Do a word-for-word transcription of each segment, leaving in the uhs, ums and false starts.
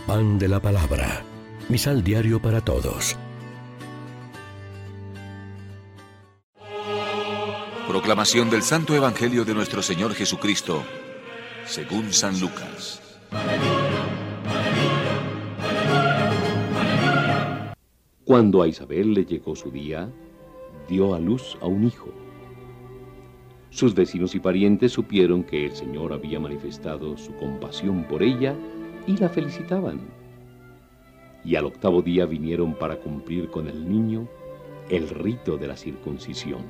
Pan de la Palabra. Misal diario para todos. Proclamación del Santo Evangelio de nuestro Señor Jesucristo, según San Lucas. Cuando a Isabel le llegó su día, dio a luz a un hijo. Sus vecinos y parientes supieron que el Señor había manifestado su compasión por ella y la felicitaban. Y al octavo día vinieron para cumplir con el niño el rito de la circuncisión.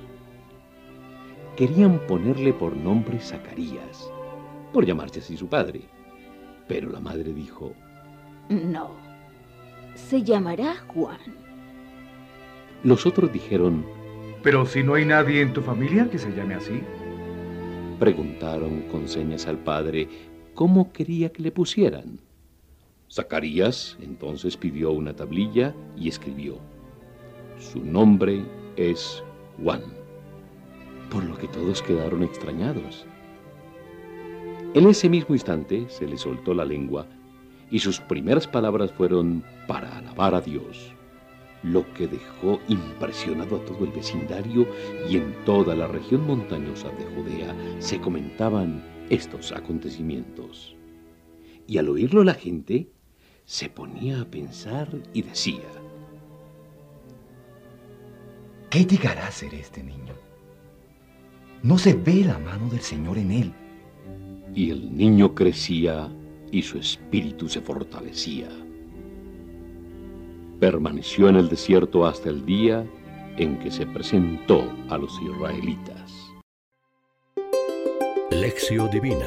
Querían ponerle por nombre Zacarías, por llamarse así su padre. Pero la madre dijo: No, se llamará Juan. Los otros dijeron: Pero si no hay nadie en tu familia que se llame así. Preguntaron con señas al padre cómo quería que le pusieran. Zacarías entonces pidió una tablilla y escribió: Su nombre es Juan. Por lo que todos quedaron extrañados. En ese mismo instante se le soltó la lengua y sus primeras palabras fueron para alabar a Dios, lo que dejó impresionado a todo el vecindario, y en toda la región montañosa de Judea se comentaban estos acontecimientos. Y al oírlo la gente se ponía a pensar y decía: ¿Qué llegará a ser este niño? No se ve la mano del Señor en él. Y el niño crecía y su espíritu se fortalecía. Permaneció en el desierto hasta el día en que se presentó a los israelitas. Lección Divina.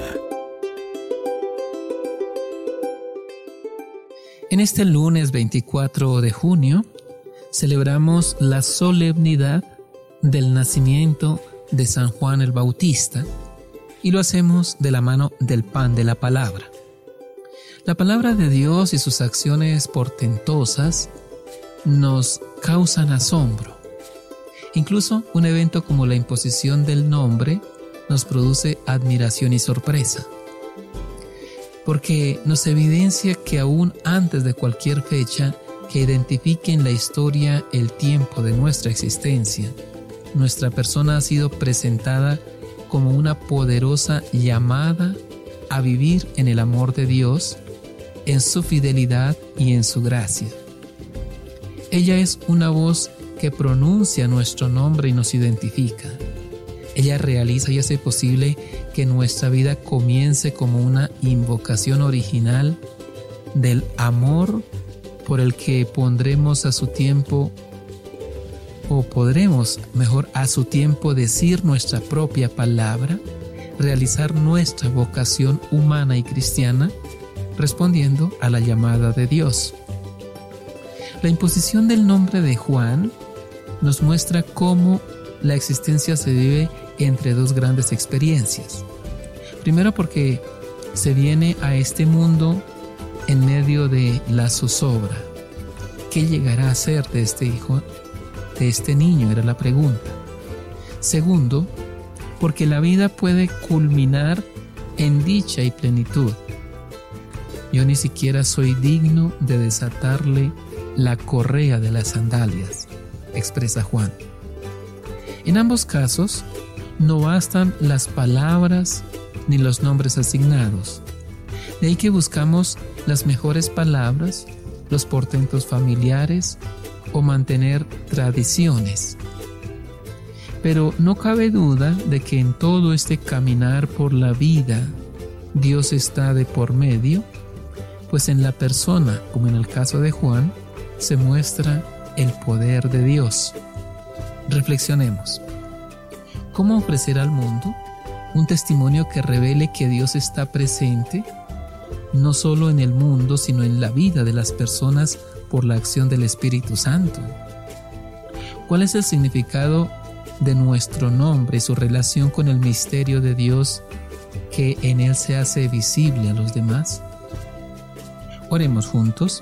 En este lunes veinticuatro de junio celebramos la solemnidad del nacimiento de San Juan el Bautista, y lo hacemos de la mano del pan de la palabra. La palabra de Dios y sus acciones portentosas nos causan asombro. Incluso un evento como la imposición del nombre nos produce admiración y sorpresa, porque nos evidencia que aún antes de cualquier fecha que identifique en la historia el tiempo de nuestra existencia, nuestra persona ha sido presentada como una poderosa llamada a vivir en el amor de Dios, en su fidelidad y en su gracia. Ella es una voz que pronuncia nuestro nombre y nos identifica. Ella realiza y hace posible que nuestra vida comience como una invocación original del amor por el que pondremos a su tiempo, o podremos, mejor, a su tiempo decir nuestra propia palabra, realizar nuestra vocación humana y cristiana, respondiendo a la llamada de Dios. La imposición del nombre de Juan nos muestra cómo la existencia se vive entre dos grandes experiencias. Primero, porque se viene a este mundo en medio de la zozobra. ¿Qué llegará a ser de este hijo, de este niño? Era la pregunta. Segundo, porque la vida puede culminar en dicha y plenitud. Yo ni siquiera soy digno de desatarle la correa de las sandalias, expresa Juan. En ambos casos, no bastan las palabras ni los nombres asignados. De ahí que buscamos las mejores palabras, los portentos familiares o mantener tradiciones. Pero no cabe duda de que en todo este caminar por la vida, Dios está de por medio, pues en la persona, como en el caso de Juan, se muestra el poder de Dios. Reflexionemos. ¿Cómo ofrecer al mundo un testimonio que revele que Dios está presente, no solo en el mundo, sino en la vida de las personas por la acción del Espíritu Santo? ¿Cuál es el significado de nuestro nombre y su relación con el misterio de Dios que en él se hace visible a los demás? Oremos juntos.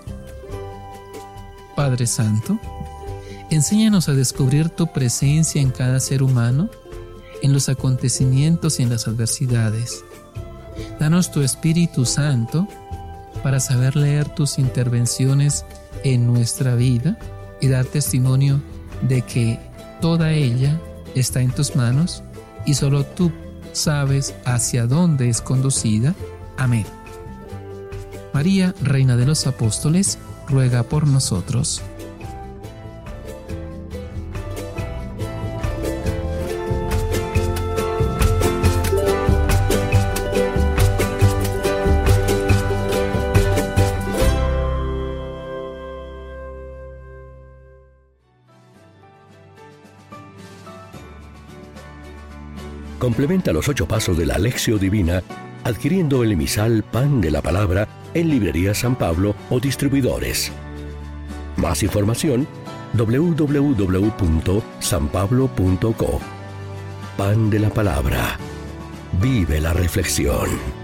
Padre Santo, enséñanos a descubrir tu presencia en cada ser humano, en los acontecimientos y en las adversidades. Danos tu Espíritu Santo para saber leer tus intervenciones en nuestra vida y dar testimonio de que toda ella está en tus manos y solo tú sabes hacia dónde es conducida. Amén. María, Reina de los Apóstoles, ruega por nosotros. Complementa los ocho pasos de la Lectio Divina adquiriendo el emisal Pan de la Palabra en Librería San Pablo o distribuidores. Más información doble u doble u doble u punto san pablo punto co. Pan de la Palabra. Vive la reflexión.